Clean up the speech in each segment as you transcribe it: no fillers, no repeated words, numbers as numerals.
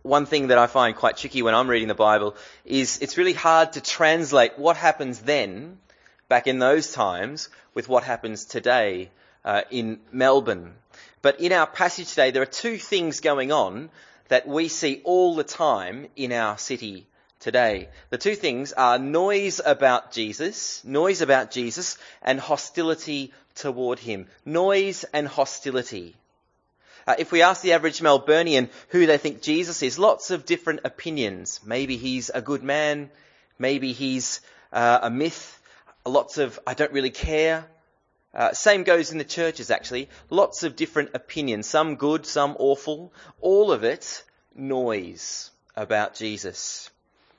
one thing that I find quite tricky when I'm reading the Bible is it's really hard to translate what happens then, back in those times, with what happens today in Melbourne. But in our passage today, there are two things going on that we see all the time in our city today. The two things are noise about Jesus, and hostility toward him. Noise and hostility. If we ask the average Melburnian who they think Jesus is, lots of different opinions. Maybe he's a good man, maybe he's a myth, lots of I don't really care. Same goes in the churches actually. Lots of different opinions, some good, some awful. All of it noise about Jesus.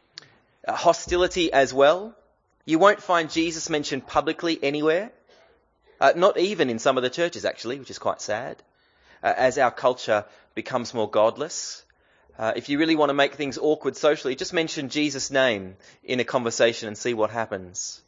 Hostility as well. You won't find Jesus mentioned publicly anywhere. Not even in some of the churches actually, which is quite sad. As our culture becomes more godless. If you really want to make things awkward socially, just mention Jesus' name in a conversation and see what happens.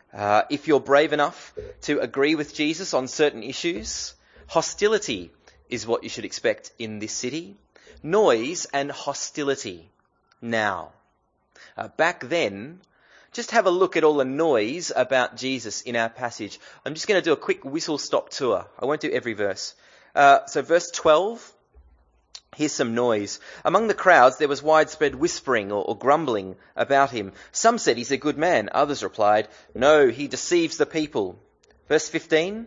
If you're brave enough to agree with Jesus on certain issues, hostility is what you should expect in this city. Noise and hostility now. Back then, just have a look at all the noise about Jesus in our passage. I'm just going to do a quick whistle-stop tour. I won't do every verse. So verse 12, here's some noise. Among the crowds there was widespread whispering or grumbling about him. Some said he's a good man. Others replied, no, he deceives the people. Verse 15,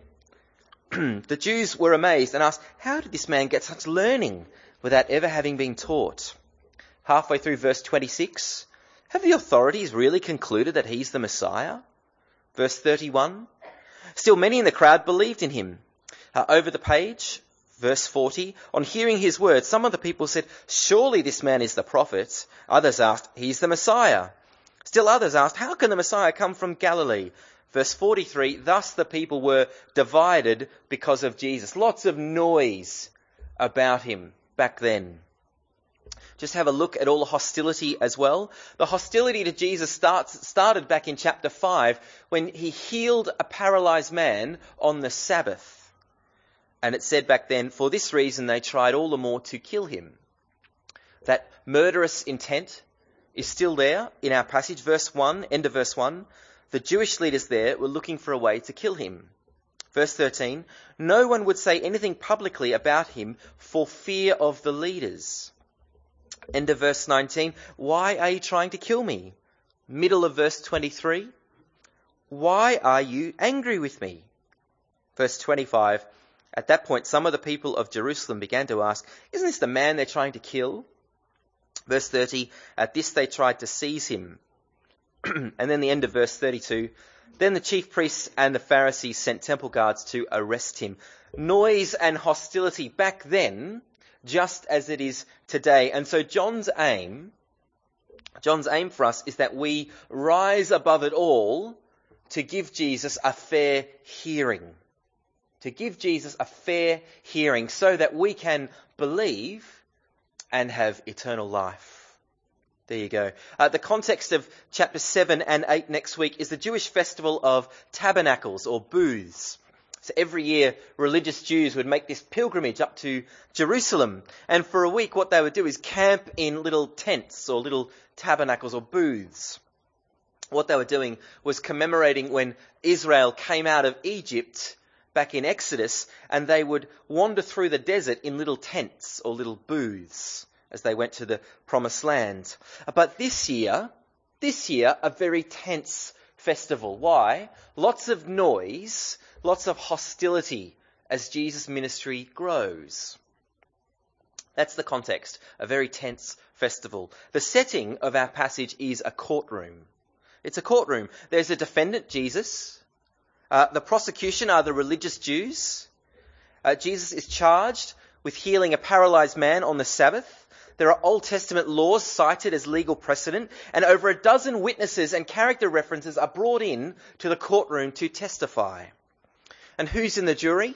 the Jews were amazed and asked, how did this man get such learning without ever having been taught? Halfway through verse 26, have the authorities really concluded that he's the Messiah? Verse 31, still many in the crowd believed in him. Over the page, verse 40, on hearing his words, some of the people said, surely this man is the prophet. Others asked, he's the Messiah. Still others asked, how can the Messiah come from Galilee? Verse 43, thus the people were divided because of Jesus. Lots of noise about him back then. Just have a look at all the hostility as well. The hostility to Jesus started back in chapter 5 when he healed a paralyzed man on the Sabbath. And it said back then, for this reason they tried all the more to kill him. That murderous intent is still there in our passage. Verse 1, end of verse 1. The Jewish leaders there were looking for a way to kill him. Verse 13, no one would say anything publicly about him for fear of the leaders. End of verse 19, why are you trying to kill me? Middle of verse 23, why are you angry with me? Verse 25, at that point, some of the people of Jerusalem began to ask, isn't this the man they're trying to kill? Verse 30, at this they tried to seize him. And then the end of verse 32, then the chief priests and the Pharisees sent temple guards to arrest him. Noise and hostility back then, just as it is today. And so John's aim for us is that we rise above it all to give Jesus a fair hearing. To give Jesus a fair hearing so that we can believe and have eternal life. There you go. The context of chapter 7 and 8 next week is the Jewish festival of tabernacles or booths. So every year, religious Jews would make this pilgrimage up to Jerusalem. And for a week, what they would do is camp in little tents or little tabernacles or booths. What they were doing was commemorating when Israel came out of Egypt back in Exodus, and they would wander through the desert in little tents or little booths as they went to the promised land. But this year, a very tense festival. Why? Lots of noise, lots of hostility as Jesus' ministry grows. That's the context, a very tense festival. The setting of our passage is a courtroom. It's a courtroom. There's a defendant, Jesus. The prosecution are the religious Jews. Jesus is charged with healing a paralyzed man on the Sabbath. There are Old Testament laws cited as legal precedent, and over a dozen witnesses and character references are brought in to the courtroom to testify. And who's in the jury?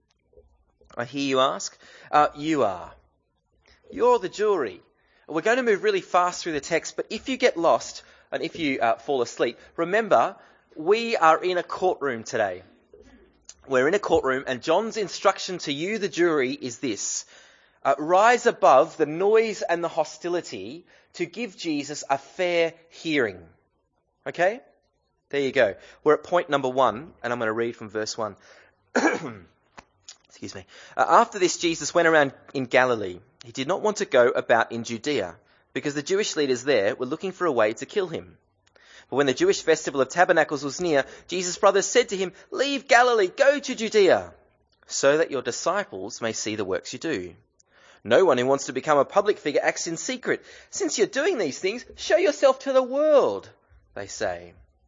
I hear you ask. You are. You're the jury. We're going to move really fast through the text, but if you get lost and if you fall asleep, remember, we are in a courtroom today. We're in a courtroom, and John's instruction to you, the jury, is this. rise above the noise and the hostility to give Jesus a fair hearing. Okay? There you go. We're at point number 1, and I'm going to read from verse 1. Excuse me. After this, Jesus went around in Galilee. He did not want to go about in Judea, because the Jewish leaders there were looking for a way to kill him. But when the Jewish festival of Tabernacles was near, Jesus' brothers said to him, "Leave Galilee, go to Judea, so that your disciples may see the works you do. No one who wants to become a public figure acts in secret. Since you're doing these things, show yourself to the world," they say.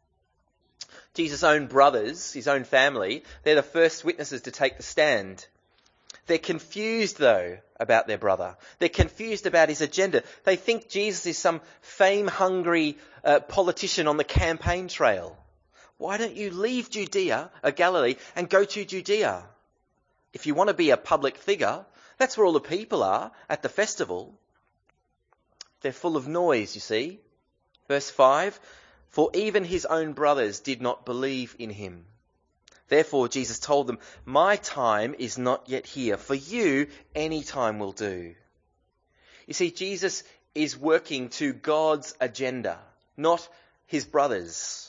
Jesus' own brothers, his own family, they're the first witnesses to take the stand. They're confused, though, about their brother. They're confused about his agenda. They think Jesus is some fame-hungry politician on the campaign trail. Why don't you leave Galilee, and go to Judea? If you want to be a public figure, that's where all the people are at the festival. They're full of noise, you see. Verse 5, "For even his own brothers did not believe in him. Therefore Jesus told them, 'My time is not yet here. For you, any time will do.'" You see, Jesus is working to God's agenda, not his brothers.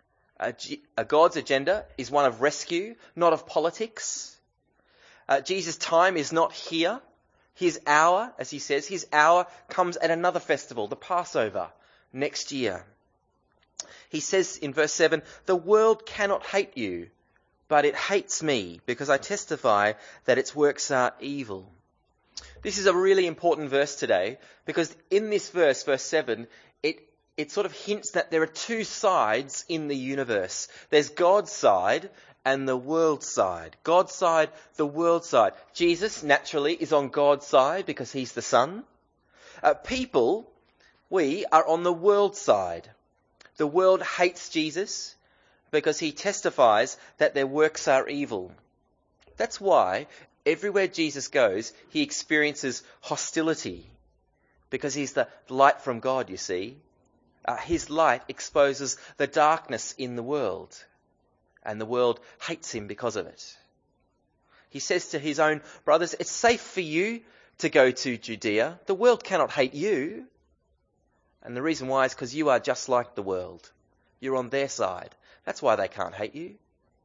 God's agenda is one of rescue, not of politics. Jesus' time is not here. His hour, as he says, his hour comes at another festival, the Passover, next year. He says in verse 7, "The world cannot hate you, but it hates me because I testify that its works are evil." This is a really important verse today, because in this verse, verse 7, it sort of hints that there are two sides in the universe. There's God's side and the world's side. God's side, the world's side. Jesus, naturally, is on God's side because he's the Son. People, we are on the world's side. The world hates Jesus because he testifies that their works are evil. That's why everywhere Jesus goes, he experiences hostility, because he's the light from God, you see. His light exposes the darkness in the world, and the world hates him because of it. He says to his own brothers, "It's safe for you to go to Judea. The world cannot hate you." And the reason why is because you are just like the world. You're on their side. That's why they can't hate you.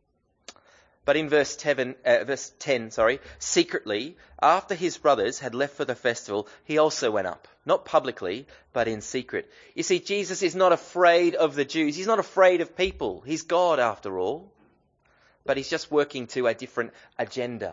But in verse 10, secretly, after his brothers had left for the festival, he also went up. Not publicly, but in secret. You see, Jesus is not afraid of the Jews. He's not afraid of people. He's God after all. But he's just working to a different agenda,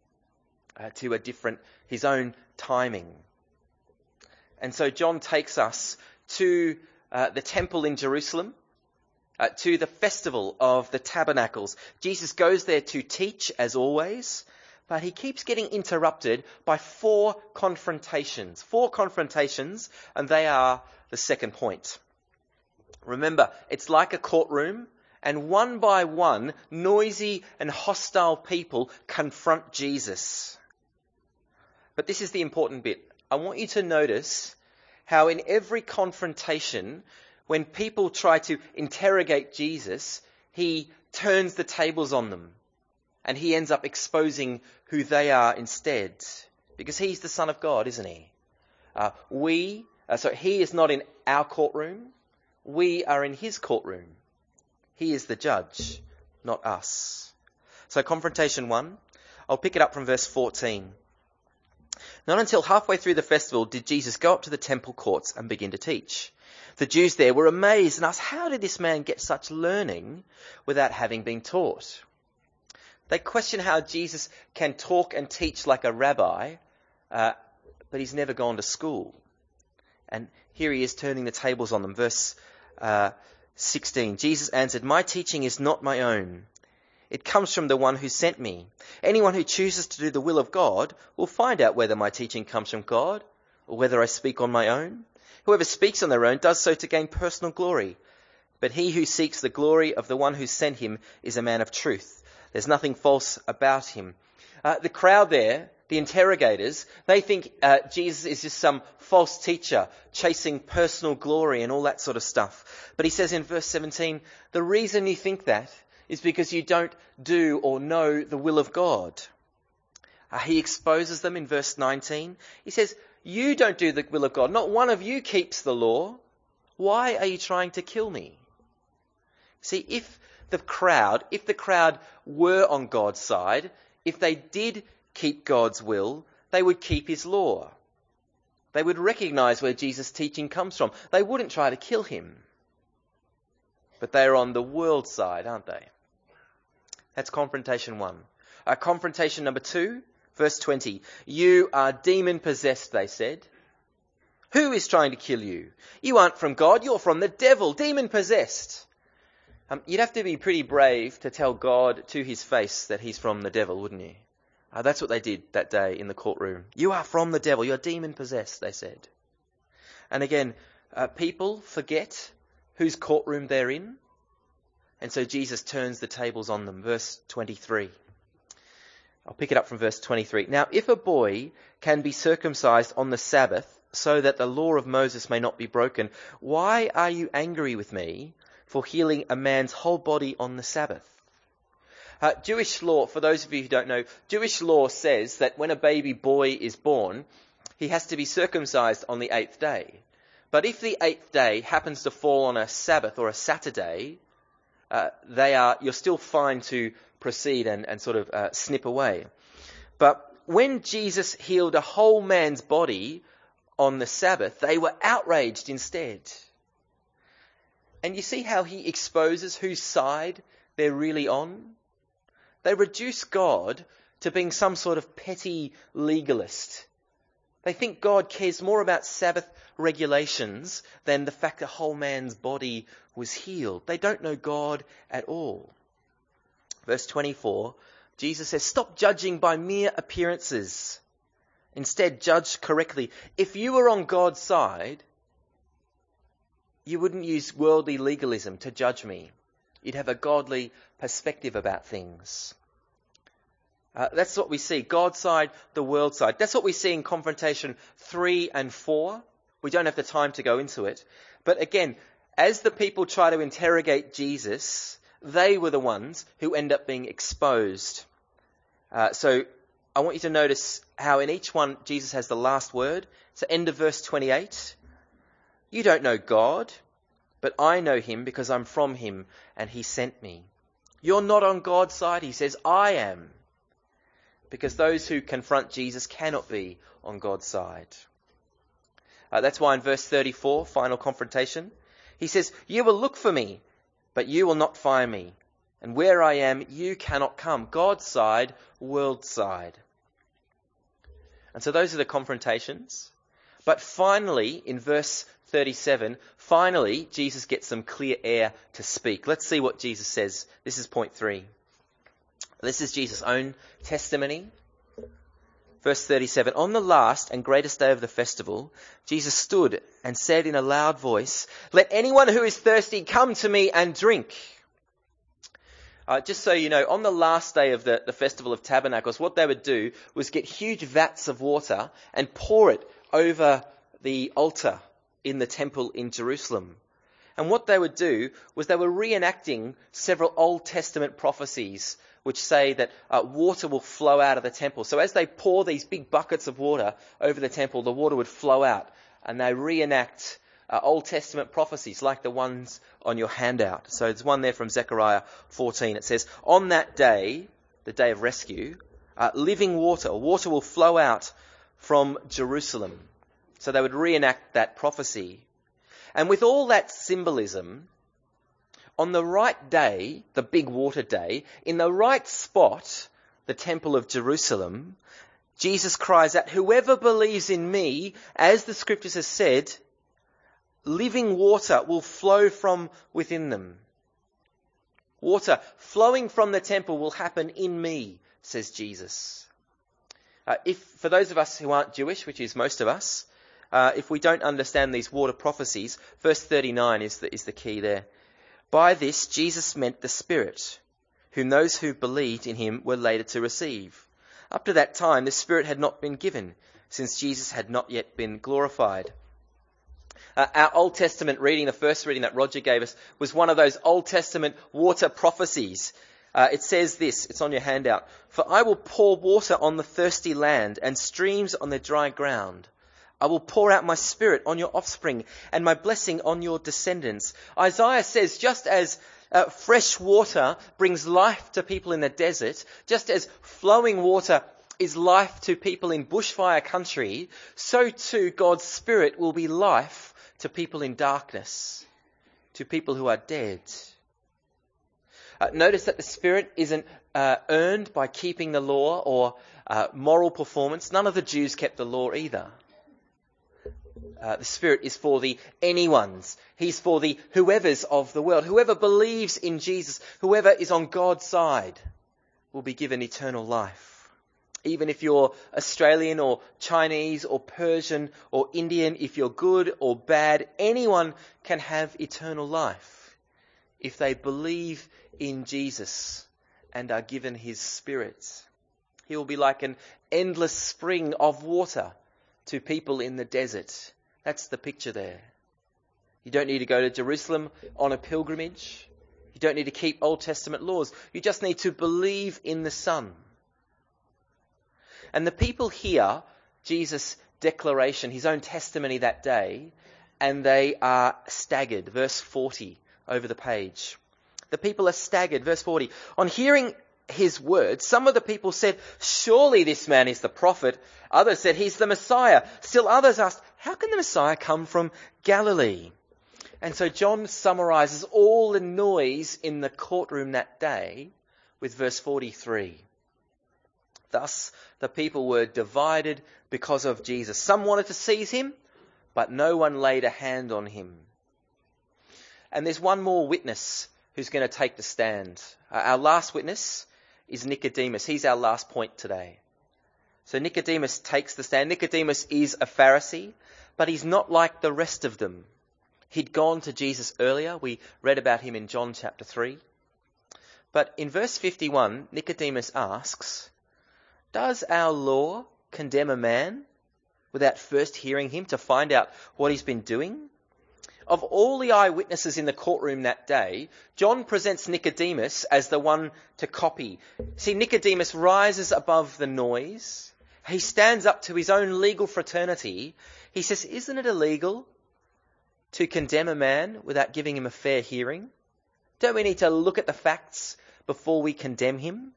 his own timing. And so John takes us to the temple in Jerusalem, to the festival of the Tabernacles. Jesus goes there to teach, as always, but he keeps getting interrupted by four confrontations, and they are the second point. Remember, it's like a courtroom, and one by one, noisy and hostile people confront Jesus. But this is the important bit. I want you to notice how in every confrontation, when people try to interrogate Jesus, he turns the tables on them, and he ends up exposing who they are instead, because he's the Son of God, isn't he? So he is not in our courtroom. We are in his courtroom. He is the judge, not us. So confrontation 1, I'll pick it up from verse 14. "Not until halfway through the festival did Jesus go up to the temple courts and begin to teach. The Jews there were amazed and asked, 'How did this man get such learning without having been taught?' They question how Jesus can talk and teach like a rabbi, but he's never gone to school. And here he is turning the tables on them. Verse 16, "Jesus answered, 'My teaching is not my own. It comes from the one who sent me. Anyone who chooses to do the will of God will find out whether my teaching comes from God or whether I speak on my own. Whoever speaks on their own does so to gain personal glory. But he who seeks the glory of the one who sent him is a man of truth. There's nothing false about him.'" The crowd there, the interrogators, they think Jesus is just some false teacher chasing personal glory and all that sort of stuff. But he says in verse 17, "The reason you think that is because you don't do or know the will of God." He exposes them in verse 19. He says, you don't do the will of God. Not one of you keeps the law. Why are you trying to kill me? See, if the crowd were on God's side, if they did keep God's will, they would keep his law. They would recognize where Jesus' teaching comes from. They wouldn't try to kill him. But they're on the world side, aren't they? That's confrontation 1. Confrontation number 2, verse 20. You are demon-possessed, they said. Who is trying to kill you? You aren't from God, you're from the devil, demon-possessed. You'd have to be pretty brave to tell God to his face that he's from the devil, wouldn't you? That's what they did that day in the courtroom. You are from the devil, you're demon-possessed, they said. And again, people forget whose courtroom they're in. And so Jesus turns the tables on them. Verse 23. I'll pick it up from verse 23. Now, if a boy can be circumcised on the Sabbath so that the law of Moses may not be broken, why are you angry with me for healing a man's whole body on the Sabbath? Jewish law, for those of you who don't know, Jewish law says that when a baby boy is born, he has to be circumcised on the 8th day. But if the 8th day happens to fall on a Sabbath or a Saturday, you're still fine to proceed and sort of snip away. But when Jesus healed a whole man's body on the Sabbath, they were outraged instead. And you see how he exposes whose side they're really on? They reduce God to being some sort of petty legalist. They think God cares more about Sabbath regulations than the fact a whole man's body was healed. They don't know God at all. Verse 24, Jesus says, stop judging by mere appearances. Instead, judge correctly. If you were on God's side, you wouldn't use worldly legalism to judge me. You'd have a godly perspective about things. That's what we see. God's side, the world side. That's what we see in confrontation 3 and 4. We don't have the time to go into it. But again, as the people try to interrogate Jesus, they were the ones who end up being exposed. So I want you to notice how in each one Jesus has the last word. So end of verse 28. You don't know God, but I know him because I'm from him and he sent me. You're not on God's side, he says, I am. Because those who confront Jesus cannot be on God's side. That's why in verse 34, final confrontation, he says, you will look for me, but you will not find me. And where I am, you cannot come. God's side, world side. And so those are the confrontations. But finally, in verse 37, finally, Jesus gets some clear air to speak. Let's see what Jesus says. This is point 3. This is Jesus' own testimony. Verse 37, on the last and greatest day of the festival, Jesus stood and said in a loud voice, let anyone who is thirsty come to me and drink. Just so you know, on the last day of the Festival of Tabernacles, what they would do was get huge vats of water and pour it over the altar in the temple in Jerusalem. And what they would do was they were reenacting several Old Testament prophecies which say that water will flow out of the temple. So as they pour these big buckets of water over the temple, the water would flow out. And they reenact Old Testament prophecies like the ones on your handout. So there's one there from Zechariah 14. It says, on that day, the day of rescue, living water will flow out from Jerusalem. So they would reenact that prophecy. And with all that symbolism, on the right day, the big water day, in the right spot, the temple of Jerusalem, Jesus cries out, whoever believes in me, as the scriptures have said, living water will flow from within them. Water flowing from the temple will happen in me, says Jesus. For those of us who aren't Jewish, which is most of us, if we don't understand these water prophecies, verse 39 is the key there. By this, Jesus meant the Spirit, whom those who believed in him were later to receive. Up to that time, the Spirit had not been given, since Jesus had not yet been glorified. Our Old Testament reading, the first reading that Roger gave us, was one of those Old Testament water prophecies. It says this, it's on your handout. For I will pour water on the thirsty land and streams on the dry ground. I will pour out my spirit on your offspring and my blessing on your descendants. Isaiah says, just as fresh water brings life to people in the desert, just as flowing water is life to people in bushfire country, so too God's Spirit will be life to people in darkness, to people who are dead. Notice that the Spirit isn't earned by keeping the law or moral performance. None of the Jews kept the law either. The Spirit is for the anyones. He's for the whoever's of the world. Whoever believes in Jesus, whoever is on God's side, will be given eternal life. Even if you're Australian or Chinese or Persian or Indian, if you're good or bad, anyone can have eternal life if they believe in Jesus and are given his Spirit. He will be like an endless spring of water to people in the desert. That's the picture there. You don't need to go to Jerusalem on a pilgrimage. You don't need to keep Old Testament laws. You just need to believe in the Son. And the people hear Jesus' declaration, his own testimony that day, and they are staggered. Verse 40 over the page. The people are staggered. Verse 40. On hearing his words, some of the people said, surely this man is the prophet. Others said, he's the Messiah. Still others asked, how can the Messiah come from Galilee? And so John summarizes all the noise in the courtroom that day with verse 43. Thus, the people were divided because of Jesus. Some wanted to seize him, but no one laid a hand on him. And there's one more witness who's going to take the stand. Our last witness is Nicodemus. He's our last point today. So Nicodemus takes the stand. Nicodemus is a Pharisee, but he's not like the rest of them. He'd gone to Jesus earlier. We read about him in John chapter 3. But in verse 51, Nicodemus asks, does our law condemn a man without first hearing him to find out what he's been doing? Of all the eyewitnesses in the courtroom that day, John presents Nicodemus as the one to copy. See, Nicodemus rises above the noise. He stands up to his own legal fraternity. He says, isn't it illegal to condemn a man without giving him a fair hearing? Don't we need to look at the facts before we condemn him?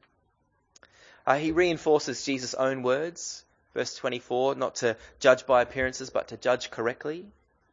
He reinforces Jesus' own words, verse 24, not to judge by appearances, but to judge correctly.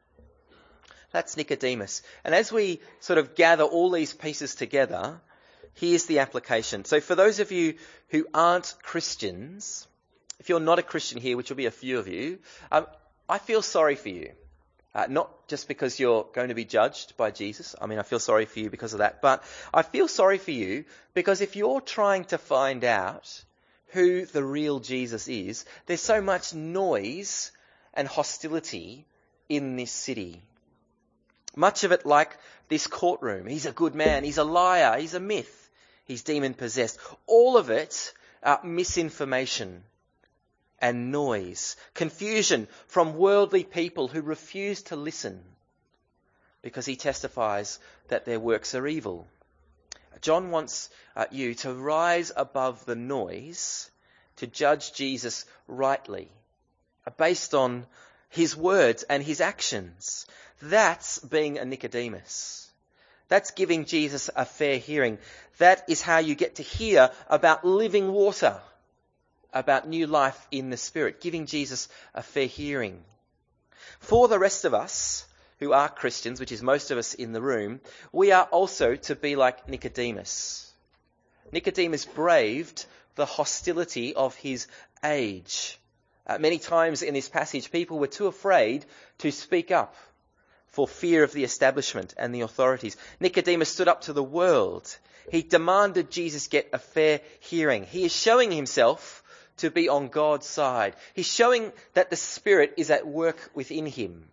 That's Nicodemus. And as we sort of gather all these pieces together, here's the application. So for those of you who aren't Christians, if you're not a Christian here, which will be a few of you, I feel sorry for you. Not just because you're going to be judged by Jesus. I mean, I feel sorry for you because of that. But I feel sorry for you because if you're trying to find out who the real Jesus is, there's so much noise and hostility in this city. Much of it like this courtroom. He's a good man. He's a liar. He's a myth. He's demon-possessed. All of it misinformation and noise. Confusion from worldly people who refuse to listen because he testifies that their works are evil. John wants you to rise above the noise to judge Jesus rightly based on his words and his actions. That's being a Nicodemus. That's giving Jesus a fair hearing. That is how you get to hear about living water, about new life in the Spirit, giving Jesus a fair hearing. For the rest of us who are Christians, which is most of us in the room, we are also to be like Nicodemus. Nicodemus braved the hostility of his age. Many times in this passage, people were too afraid to speak up for fear of the establishment and the authorities. Nicodemus stood up to the world. He demanded Jesus get a fair hearing. He is showing himself to be on God's side. He's showing that the Spirit is at work within him.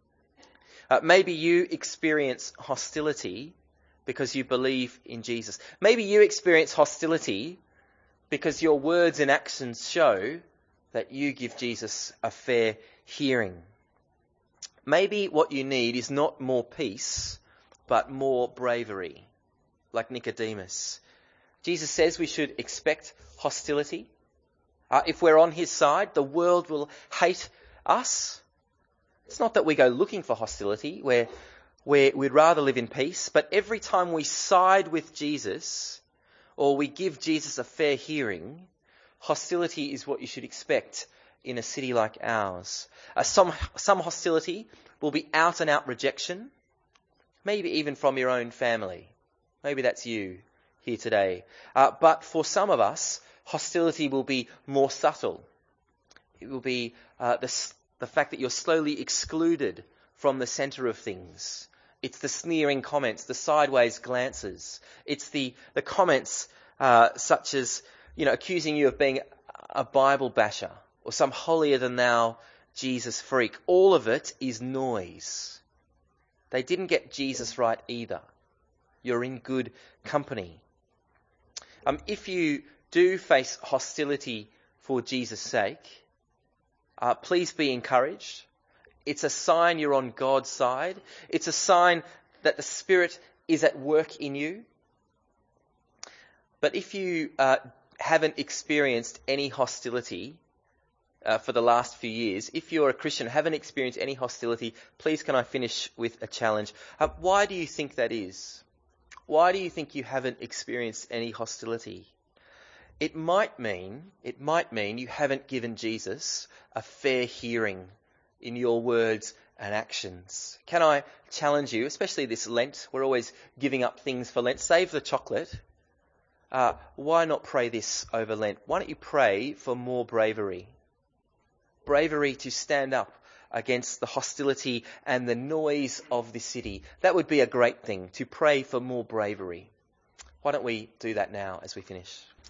Maybe you experience hostility because you believe in Jesus. Maybe you experience hostility because your words and actions show that you give Jesus a fair hearing. Maybe what you need is not more peace, but more bravery, like Nicodemus. Jesus says we should expect hostility. If we're on his side, the world will hate us. It's not that we go looking for hostility, where we'd rather live in peace, but every time we side with Jesus, or we give Jesus a fair hearing, hostility is what you should expect in a city like ours. Some hostility will be out and out rejection, maybe even from your own family. Maybe that's you here today. But for some of us, hostility will be more subtle. It will be the fact that you're slowly excluded from the centre of things. It's the sneering comments, the sideways glances. It's the comments such as, accusing you of being a Bible basher or some holier-than-thou Jesus freak. All of it is noise. They didn't get Jesus right either. You're in good company. If you do face hostility for Jesus' sake, please be encouraged. It's a sign you're on God's side. It's a sign that the Spirit is at work in you. But if you haven't experienced any hostility for the last few years, if you're a Christian, haven't experienced any hostility, please can I finish with a challenge? Why do you think that is? Why do you think you haven't experienced any hostility? It might mean you haven't given Jesus a fair hearing in your words and actions. Can I challenge you, especially this Lent? We're always giving up things for Lent. Save the chocolate. Why not pray this over Lent? Why don't you pray for more bravery? Bravery to stand up against the hostility and the noise of the city. That would be a great thing, to pray for more bravery. Why don't we do that now as we finish?